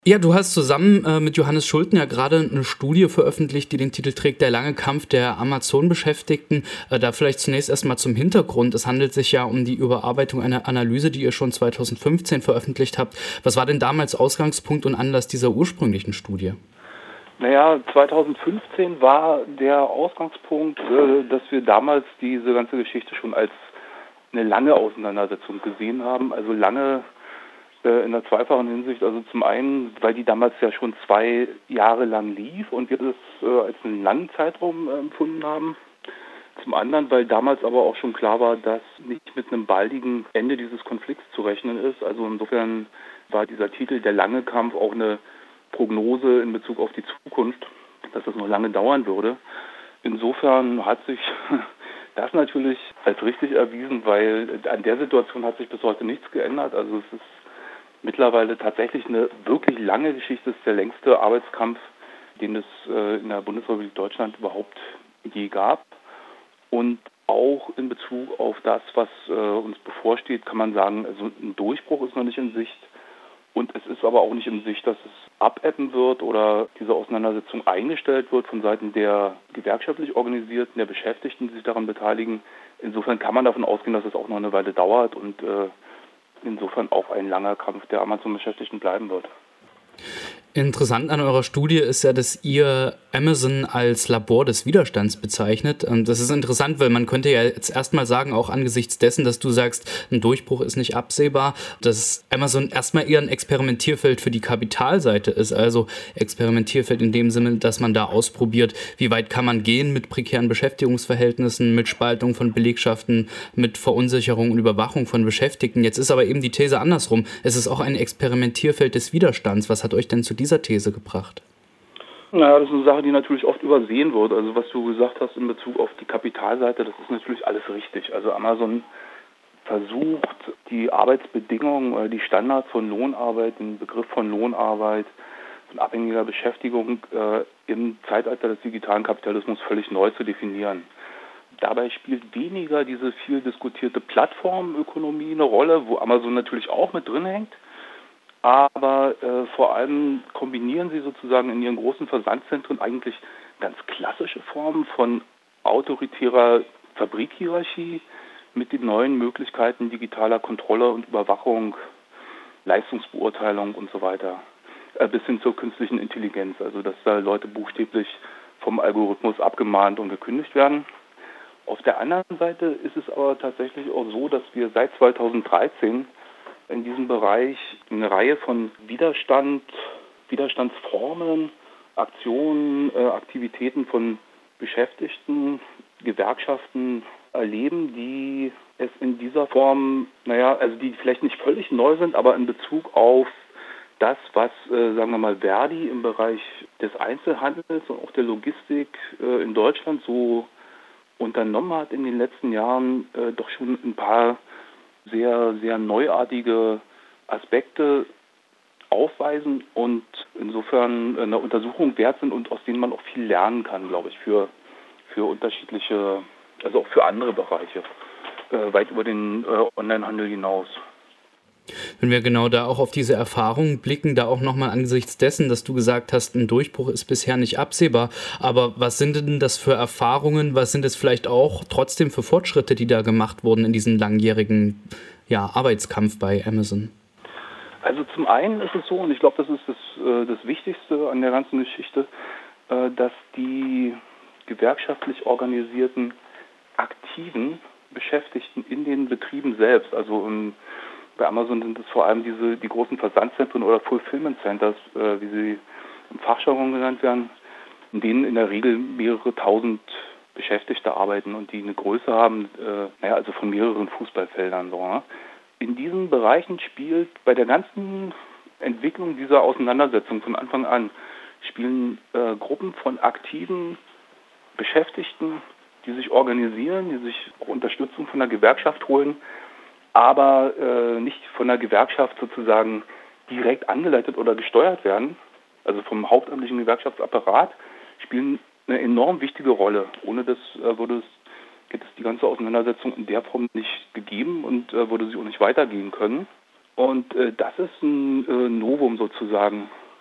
Ja, du hast zusammen mit Johannes Schulten ja gerade eine Studie veröffentlicht, die den Titel trägt „Der lange Kampf der Amazon-Beschäftigten". Da vielleicht zunächst erstmal zum Hintergrund. Es handelt sich ja um die Überarbeitung einer Analyse, die ihr schon 2015 veröffentlicht habt. Was war denn damals Ausgangspunkt und Anlass dieser ursprünglichen Studie? Naja, 2015 war der Ausgangspunkt, dass wir damals diese ganze Geschichte schon als eine lange Auseinandersetzung gesehen haben. Also lange in einer zweifachen Hinsicht. Also zum einen, weil die damals ja schon 2 Jahre lang lief und wir das als einen langen Zeitraum empfunden haben. Zum anderen, weil damals aber auch schon klar war, dass nicht mit einem baldigen Ende dieses Konflikts zu rechnen ist. Also insofern war dieser Titel "Der lange Kampf" auch eine Prognose in Bezug auf die Zukunft, dass das noch lange dauern würde. Insofern hat sich das natürlich als richtig erwiesen, weil an der Situation hat sich bis heute nichts geändert. Also es ist mittlerweile tatsächlich eine wirklich lange Geschichte. Es ist der längste Arbeitskampf, den es in der Bundesrepublik Deutschland überhaupt je gab. Und auch in Bezug auf das, was uns bevorsteht, kann man sagen, also ein Durchbruch ist noch nicht in Sicht. Und es ist aber auch nicht in Sicht, dass es abebben wird oder diese Auseinandersetzung eingestellt wird von Seiten der gewerkschaftlich Organisierten, der Beschäftigten, die sich daran beteiligen. Insofern kann man davon ausgehen, dass es auch noch eine Weile dauert und insofern auch ein langer Kampf der Amazon-Beschäftigten bleiben wird. Interessant an eurer Studie ist ja, dass ihr Amazon als Labor des Widerstands bezeichnet. Und das ist interessant, weil man könnte ja jetzt erstmal sagen, auch angesichts dessen, dass du sagst, ein Durchbruch ist nicht absehbar, dass Amazon erstmal eher ein Experimentierfeld für die Kapitalseite ist. Also Experimentierfeld in dem Sinne, dass man da ausprobiert, wie weit kann man gehen mit prekären Beschäftigungsverhältnissen, mit Spaltung von Belegschaften, mit Verunsicherung und Überwachung von Beschäftigten. Jetzt ist aber eben die These andersrum. Es ist auch ein Experimentierfeld des Widerstands. Was hat euch denn zu dieser These gebracht? Naja, das ist eine Sache, die natürlich oft übersehen wird. Also was du gesagt hast in Bezug auf die Kapitalseite, das ist natürlich alles richtig. Also Amazon versucht, die Arbeitsbedingungen oder die Standards von Lohnarbeit, den Begriff von Lohnarbeit, von abhängiger Beschäftigung im Zeitalter des digitalen Kapitalismus völlig neu zu definieren. Dabei spielt weniger diese viel diskutierte Plattformökonomie eine Rolle, wo Amazon natürlich auch mit drin hängt. Aber vor allem kombinieren sie sozusagen in ihren großen Versandzentren eigentlich ganz klassische Formen von autoritärer Fabrikhierarchie mit den neuen Möglichkeiten digitaler Kontrolle und Überwachung, Leistungsbeurteilung und so weiter, bis hin zur künstlichen Intelligenz, also dass da Leute buchstäblich vom Algorithmus abgemahnt und gekündigt werden. Auf der anderen Seite ist es aber tatsächlich auch so, dass wir seit 2013 in diesem Bereich eine Reihe von Widerstandsformen, Aktionen, Aktivitäten von Beschäftigten, Gewerkschaften erleben, die es in dieser Form, also die vielleicht nicht völlig neu sind, aber in Bezug auf das, was, sagen wir mal, Verdi im Bereich des Einzelhandels und auch der Logistik in Deutschland so unternommen hat in den letzten Jahren, doch schon ein paar sehr, sehr neuartige Aspekte aufweisen und insofern eine Untersuchung wert sind und aus denen man auch viel lernen kann, glaube ich, für unterschiedliche, also auch für andere Bereiche, weit über den Onlinehandel hinaus. Wenn wir genau da auch auf diese Erfahrungen blicken, da auch nochmal angesichts dessen, dass du gesagt hast, ein Durchbruch ist bisher nicht absehbar, aber was sind denn das für Erfahrungen, was sind es vielleicht auch trotzdem für Fortschritte, die da gemacht wurden in diesem langjährigen Arbeitskampf bei Amazon? Also zum einen ist es so, und ich glaube, das ist das Wichtigste an der ganzen Geschichte, dass die gewerkschaftlich organisierten aktiven Beschäftigten in den Betrieben selbst, also bei Amazon sind es vor allem die großen Versandzentren oder Fulfillment Centers, wie sie im Fachjargon genannt werden, in denen in der Regel mehrere tausend Beschäftigte arbeiten und die eine Größe haben, also von mehreren Fußballfeldern. So, ne? In diesen Bereichen spielt bei der ganzen Entwicklung dieser Auseinandersetzung von Anfang an spielen Gruppen von aktiven Beschäftigten, die sich organisieren, die sich auch Unterstützung von der Gewerkschaft holen, aber nicht von der Gewerkschaft sozusagen direkt angeleitet oder gesteuert werden, also vom hauptamtlichen Gewerkschaftsapparat, spielen eine enorm wichtige Rolle. Ohne das hätte es die ganze Auseinandersetzung in der Form nicht gegeben und würde sie auch nicht weitergehen können. Und das ist ein Novum sozusagen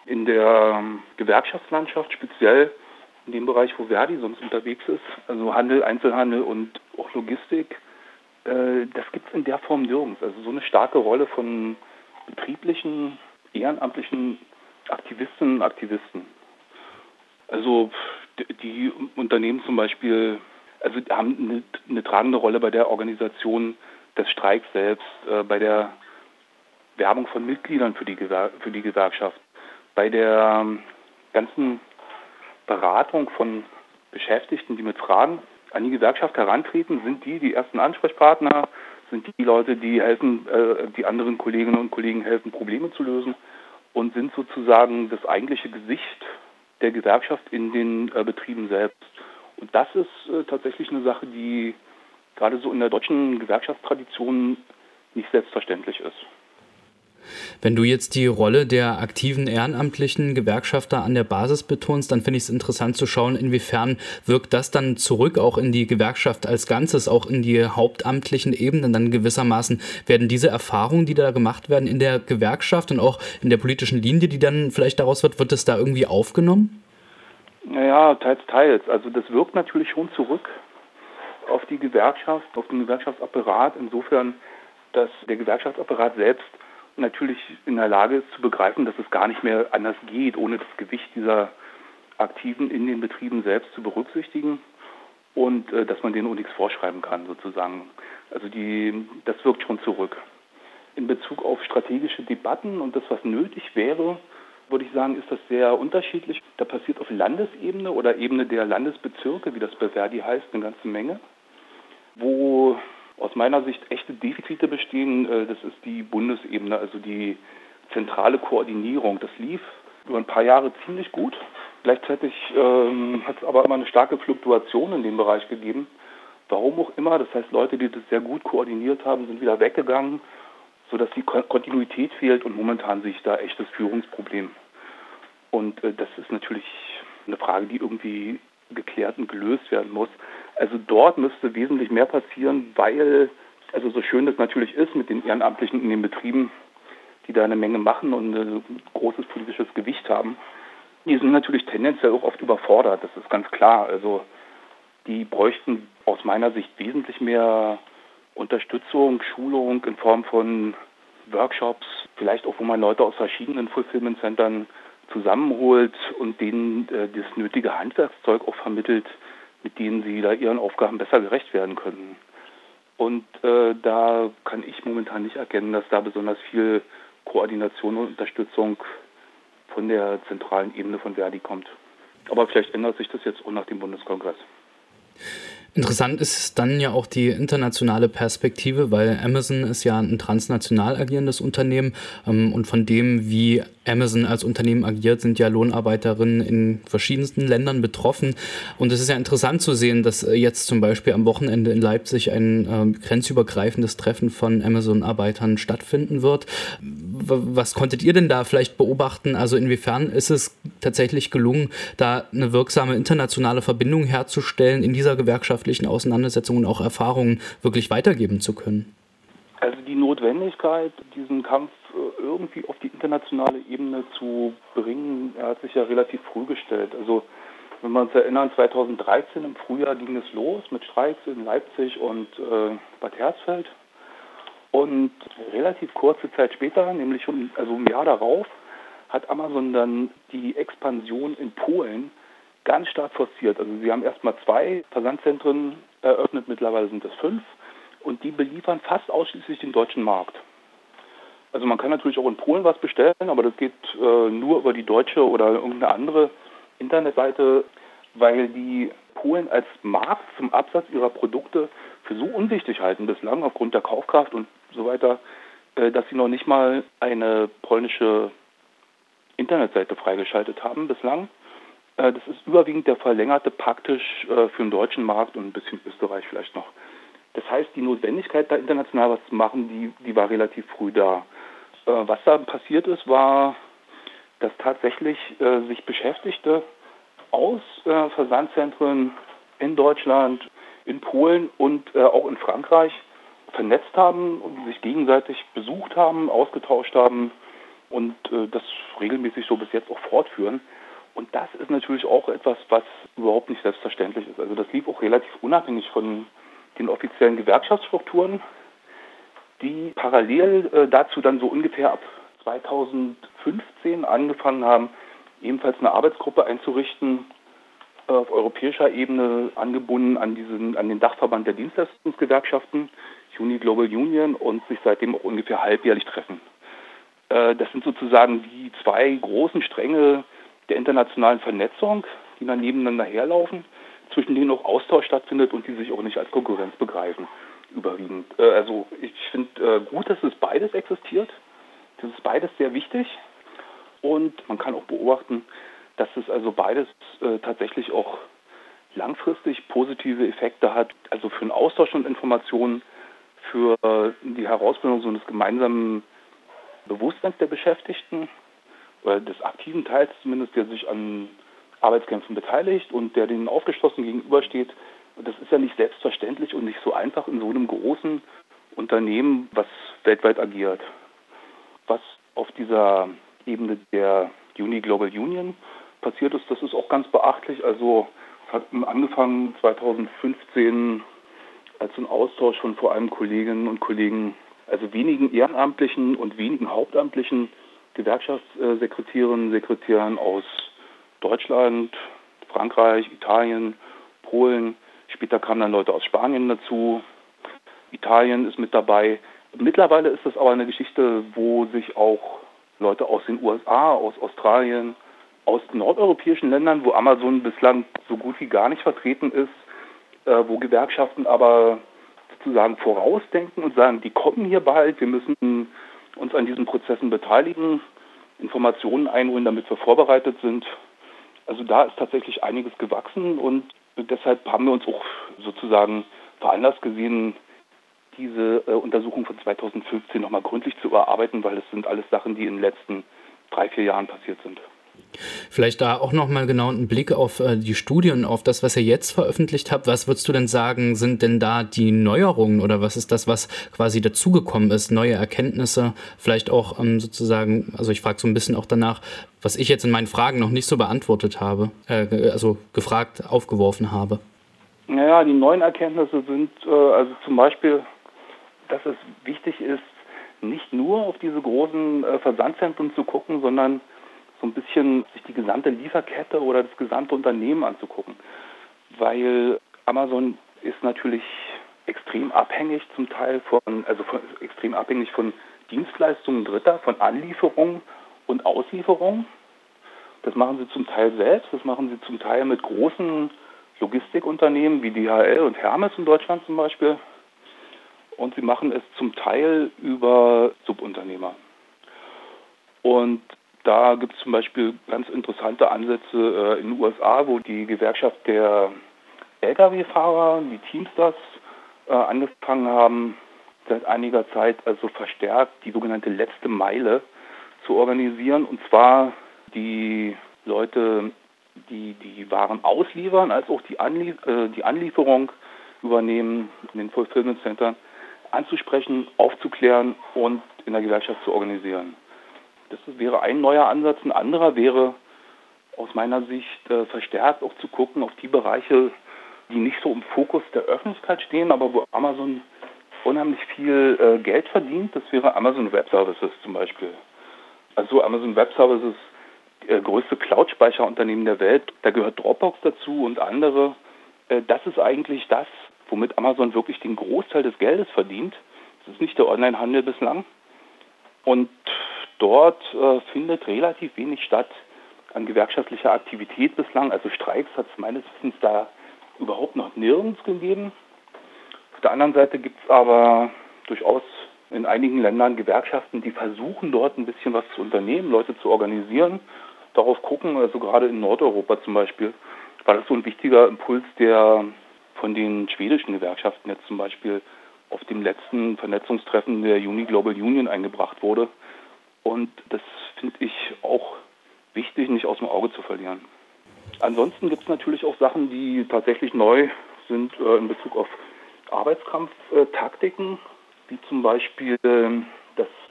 in der Gewerkschaftslandschaft, speziell in dem Bereich, wo Verdi sonst unterwegs ist, also Handel, Einzelhandel und auch Logistik, das gibt es in der Form nirgends. Also so eine starke Rolle von betrieblichen, ehrenamtlichen Aktivistinnen und Aktivisten. Also die Unternehmen zum Beispiel, also haben eine tragende Rolle bei der Organisation des Streiks selbst, bei der Werbung von Mitgliedern für die Gewerkschaft, bei der ganzen Beratung von Beschäftigten, die mit Fragen an die Gewerkschaft herantreten, sind die ersten Ansprechpartner, sind die Leute, die helfen, die anderen Kolleginnen und Kollegen helfen, Probleme zu lösen und sind sozusagen das eigentliche Gesicht der Gewerkschaft in den Betrieben selbst. Und das ist tatsächlich eine Sache, die gerade so in der deutschen Gewerkschaftstradition nicht selbstverständlich ist. Wenn du jetzt die Rolle der aktiven ehrenamtlichen Gewerkschafter an der Basis betonst, dann finde ich es interessant zu schauen, inwiefern wirkt das dann zurück, auch in die Gewerkschaft als Ganzes, auch in die hauptamtlichen Ebenen. Dann gewissermaßen werden diese Erfahrungen, die da gemacht werden in der Gewerkschaft und auch in der politischen Linie, die dann vielleicht daraus wird es da irgendwie aufgenommen? Naja, teils. Also das wirkt natürlich schon zurück auf die Gewerkschaft, auf den Gewerkschaftsapparat, insofern, dass der Gewerkschaftsapparat selbst natürlich in der Lage ist zu begreifen, dass es gar nicht mehr anders geht, ohne das Gewicht dieser Aktiven in den Betrieben selbst zu berücksichtigen und dass man denen auch nichts vorschreiben kann sozusagen. Also das wirkt schon zurück. In Bezug auf strategische Debatten und das, was nötig wäre, würde ich sagen, ist das sehr unterschiedlich. Da passiert auf Landesebene oder Ebene der Landesbezirke, wie das bei Verdi heißt, eine ganze Menge, wo aus meiner Sicht echte Defizite bestehen. Das ist die Bundesebene, also die zentrale Koordinierung. Das lief über ein paar Jahre ziemlich gut. Gleichzeitig hat es aber immer eine starke Fluktuation in dem Bereich gegeben. Warum auch immer, das heißt, Leute, die das sehr gut koordiniert haben, sind wieder weggegangen, sodass die Kontinuität fehlt und momentan sehe ich da echtes Führungsproblem. Und das ist natürlich eine Frage, die irgendwie geklärt und gelöst werden muss. Also dort müsste wesentlich mehr passieren, weil, also so schön das natürlich ist mit den Ehrenamtlichen in den Betrieben, die da eine Menge machen und ein großes politisches Gewicht haben, die sind natürlich tendenziell auch oft überfordert, das ist ganz klar. Also die bräuchten aus meiner Sicht wesentlich mehr Unterstützung, Schulung in Form von Workshops, vielleicht auch, wo man Leute aus verschiedenen Fulfillment-Centern zusammenholt und denen das nötige Handwerkszeug auch vermittelt, mit denen sie da ihren Aufgaben besser gerecht werden können. Und da kann ich momentan nicht erkennen, dass da besonders viel Koordination und Unterstützung von der zentralen Ebene von Verdi kommt. Aber vielleicht ändert sich das jetzt auch nach dem Bundeskongress. Interessant ist dann ja auch die internationale Perspektive, weil Amazon ist ja ein transnational agierendes Unternehmen und von dem, wie Amazon als Unternehmen agiert, sind ja Lohnarbeiterinnen in verschiedensten Ländern betroffen. Und es ist ja interessant zu sehen, dass jetzt zum Beispiel am Wochenende in Leipzig ein grenzübergreifendes Treffen von Amazon-Arbeitern stattfinden wird. Was konntet ihr denn da vielleicht beobachten? Also inwiefern ist es tatsächlich gelungen, da eine wirksame internationale Verbindung herzustellen, in dieser gewerkschaftlichen Auseinandersetzung und auch Erfahrungen wirklich weitergeben zu können? Also die Notwendigkeit, diesen Kampf irgendwie auf die internationale Ebene zu bringen, hat sich ja relativ früh gestellt. Also wenn wir uns erinnern, 2013 im Frühjahr ging es los mit Streiks in Leipzig und Bad Hersfeld. Und relativ kurze Zeit später, nämlich schon also ein Jahr darauf, hat Amazon dann die Expansion in Polen ganz stark forciert. Also sie haben erstmal 2 Versandzentren eröffnet, mittlerweile sind es 5. Und die beliefern fast ausschließlich den deutschen Markt. Also man kann natürlich auch in Polen was bestellen, aber das geht nur über die deutsche oder irgendeine andere Internetseite, weil die Polen als Markt zum Absatz ihrer Produkte für so unwichtig halten bislang aufgrund der Kaufkraft und so weiter, dass sie noch nicht mal eine polnische Internetseite freigeschaltet haben bislang. Das ist überwiegend der verlängerte praktisch für den deutschen Markt und ein bisschen Österreich vielleicht noch. Das heißt, die Notwendigkeit, da international was zu machen, die war relativ früh da. Was da passiert ist, war, dass tatsächlich sich Beschäftigte aus Versandzentren in Deutschland, in Polen und auch in Frankreich vernetzt haben und sich gegenseitig besucht haben, ausgetauscht haben, und das regelmäßig so bis jetzt auch fortführen. Und das ist natürlich auch etwas, was überhaupt nicht selbstverständlich ist. Also das lief auch relativ unabhängig von den offiziellen Gewerkschaftsstrukturen, die parallel dazu dann so ungefähr ab 2015 angefangen haben, ebenfalls eine Arbeitsgruppe einzurichten, auf europäischer Ebene angebunden an den Dachverband der Dienstleistungsgewerkschaften, Uni Global Union, und sich seitdem auch ungefähr halbjährlich treffen. Das sind sozusagen die zwei großen Stränge der internationalen Vernetzung, die dann nebeneinander herlaufen, zwischen denen auch Austausch stattfindet und die sich auch nicht als Konkurrenz begreifen, überwiegend. Also ich finde gut, dass es beides existiert. Das ist beides sehr wichtig und man kann auch beobachten, dass es also beides tatsächlich auch langfristig positive Effekte hat, also für den Austausch von Informationen, für die Herausbildung so eines gemeinsamen Bewusstseins der Beschäftigten, oder des aktiven Teils zumindest, der sich an Arbeitskämpfen beteiligt und der denen aufgeschlossen gegenübersteht. Das ist ja nicht selbstverständlich und nicht so einfach in so einem großen Unternehmen, was weltweit agiert. Was auf dieser Ebene der Uni Global Union passiert ist, das ist auch ganz beachtlich. Also es hat angefangen 2015 als ein Austausch von vor allem Kolleginnen und Kollegen, also wenigen ehrenamtlichen und wenigen hauptamtlichen Gewerkschaftssekretärinnen, Sekretären aus Deutschland, Frankreich, Italien, Polen. Später kamen dann Leute aus Spanien dazu. Italien ist mit dabei. Mittlerweile ist das aber eine Geschichte, wo sich auch Leute aus den USA, aus Australien, aus nordeuropäischen Ländern, wo Amazon bislang so gut wie gar nicht vertreten ist, wo Gewerkschaften aber sozusagen vorausdenken und sagen, die kommen hier bald, wir müssen uns an diesen Prozessen beteiligen, Informationen einholen, damit wir vorbereitet sind. Also da ist tatsächlich einiges gewachsen und deshalb haben wir uns auch sozusagen veranlasst gesehen, diese Untersuchung von 2015 nochmal gründlich zu überarbeiten, weil es sind alles Sachen, die in den letzten 3-4 Jahren passiert sind. Vielleicht da auch nochmal genau einen Blick auf die Studien, auf das, was ihr jetzt veröffentlicht habt. Was würdest du denn sagen, sind denn da die Neuerungen oder was ist das, was quasi dazugekommen ist? Neue Erkenntnisse, vielleicht auch sozusagen, also ich frage so ein bisschen auch danach, was ich jetzt in meinen Fragen noch nicht so beantwortet habe, also gefragt, aufgeworfen habe. Naja, die neuen Erkenntnisse sind also zum Beispiel, dass es wichtig ist, nicht nur auf diese großen Versandzentren zu gucken, sondern so ein bisschen sich die gesamte Lieferkette oder das gesamte Unternehmen anzugucken. Weil Amazon ist natürlich extrem abhängig zum Teil extrem abhängig von Dienstleistungen Dritter, von Anlieferungen und Auslieferungen. Das machen sie zum Teil selbst, das machen sie zum Teil mit großen Logistikunternehmen wie DHL und Hermes in Deutschland zum Beispiel. Und sie machen es zum Teil über Subunternehmer. Und da gibt es zum Beispiel ganz interessante Ansätze in den USA, wo die Gewerkschaft der Lkw-Fahrer, die Teamsters, angefangen haben, seit einiger Zeit also verstärkt die sogenannte letzte Meile zu organisieren. Und zwar die Leute, die Waren ausliefern, als auch die Anlieferung übernehmen in den Fulfillment Centern, anzusprechen, aufzuklären und in der Gewerkschaft zu organisieren. Das wäre ein neuer Ansatz. Ein anderer wäre aus meiner Sicht verstärkt auch zu gucken auf die Bereiche, die nicht so im Fokus der Öffentlichkeit stehen, aber wo Amazon unheimlich viel Geld verdient. Das wäre Amazon Web Services zum Beispiel. Also Amazon Web Services, größte Cloud-Speicherunternehmen der Welt. Da gehört Dropbox dazu und andere. Das ist eigentlich das, womit Amazon wirklich den Großteil des Geldes verdient. Das ist nicht der Onlinehandel bislang. Und dort findet relativ wenig statt an gewerkschaftlicher Aktivität bislang. Also Streiks hat es meines Wissens da überhaupt noch nirgends gegeben. Auf der anderen Seite gibt es aber durchaus in einigen Ländern Gewerkschaften, die versuchen dort ein bisschen was zu unternehmen, Leute zu organisieren, darauf gucken, also gerade in Nordeuropa zum Beispiel, war das so ein wichtiger Impuls, der von den schwedischen Gewerkschaften jetzt zum Beispiel auf dem letzten Vernetzungstreffen der Uni Global Union eingebracht wurde. Und das finde ich auch wichtig, nicht aus dem Auge zu verlieren. Ansonsten gibt es natürlich auch Sachen, die tatsächlich neu sind in Bezug auf Arbeitskampftaktiken, wie zum Beispiel das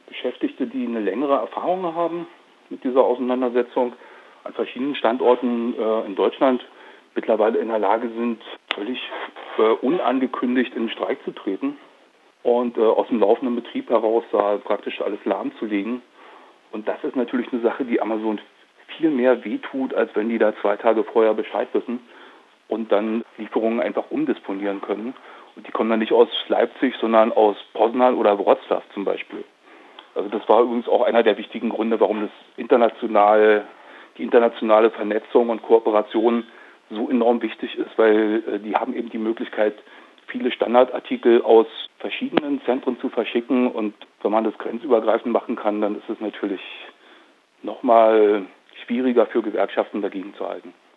Beschäftigte, die eine längere Erfahrung haben mit dieser Auseinandersetzung, an verschiedenen Standorten in Deutschland mittlerweile in der Lage sind, völlig unangekündigt in den Streik zu treten und aus dem laufenden Betrieb heraus da praktisch alles lahmzulegen. Und das ist natürlich eine Sache, die Amazon viel mehr wehtut, als wenn die da 2 Tage vorher Bescheid wissen und dann Lieferungen einfach umdisponieren können. Und die kommen dann nicht aus Leipzig, sondern aus Poznań oder Wrocław zum Beispiel. Also das war übrigens auch einer der wichtigen Gründe, warum die internationale Vernetzung und Kooperation so enorm wichtig ist, weil die haben eben die Möglichkeit, viele Standardartikel aus verschiedenen Zentren zu verschicken. Und wenn man das grenzübergreifend machen kann, dann ist es natürlich nochmal schwieriger für Gewerkschaften dagegen zu halten.